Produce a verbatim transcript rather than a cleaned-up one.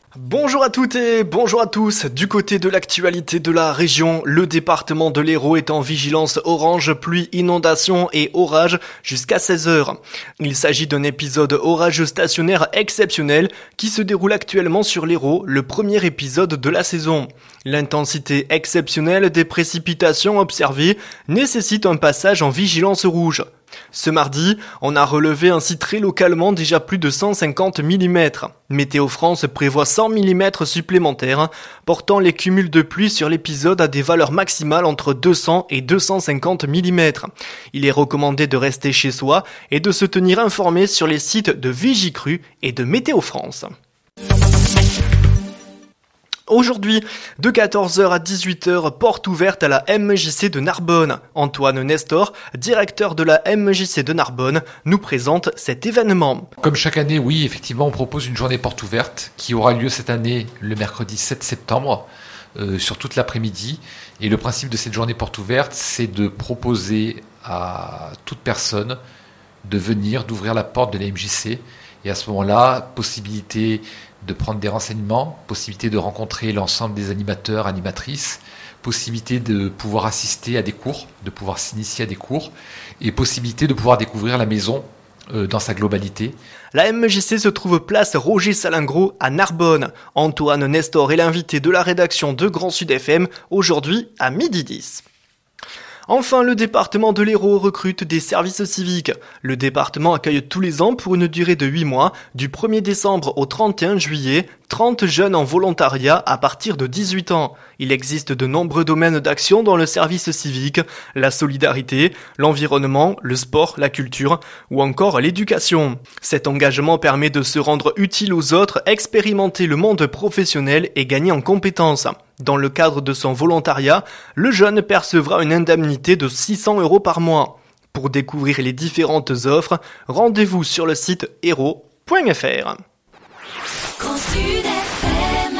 Bonjour à toutes et bonjour à tous. Du côté de l'actualité de la région, le département de l'Hérault est en vigilance orange, pluie, inondation et orage jusqu'à seize heures. Il s'agit d'un épisode orageux stationnaire exceptionnel qui se déroule actuellement sur l'Hérault, le premier épisode de la saison. L'intensité exceptionnelle des précipitations observées nécessite un passage en vigilance rouge. Ce mardi, on a relevé ainsi très localement déjà plus de cent cinquante millimètres. Météo France prévoit cent millimètres supplémentaires, portant les cumuls de pluie sur l'épisode à des valeurs maximales entre deux cents et deux cent cinquante millimètres. Il est recommandé de rester chez soi et de se tenir informé sur les sites de Vigicru et de Météo France. Aujourd'hui, de quatorze heures à dix-huit heures, porte ouverte à la M J C de Narbonne. Antoine Nestor, directeur de la M J C de Narbonne, nous présente cet événement. Comme chaque année, oui, effectivement, on propose une journée porte ouverte qui aura lieu cette année le mercredi sept septembre euh, sur toute l'après-midi. Et le principe de cette journée porte ouverte, c'est de proposer à toute personne de venir, d'ouvrir la porte de la M J C. Et à ce moment-là, possibilité de prendre des renseignements, possibilité de rencontrer l'ensemble des animateurs, animatrices, possibilité de pouvoir assister à des cours, de pouvoir s'initier à des cours, et possibilité de pouvoir découvrir la maison euh, dans sa globalité. La M J C se trouve place Roger Salingro à Narbonne. Antoine Nestor est l'invité de la rédaction de Grand Sud F M, aujourd'hui à midi dix. Enfin, le département de l'Hérault recrute des services civiques. Le département accueille tous les ans pour une durée de huit mois, du premier décembre au trente et un juillet, trente jeunes en volontariat à partir de dix-huit ans. Il existe de nombreux domaines d'action dans le service civique, la solidarité, l'environnement, le sport, la culture ou encore l'éducation. Cet engagement permet de se rendre utile aux autres, expérimenter le monde professionnel et gagner en compétences. Dans le cadre de son volontariat, le jeune percevra une indemnité de six cents euros par mois. Pour découvrir les différentes offres, rendez-vous sur le site hérault point f r.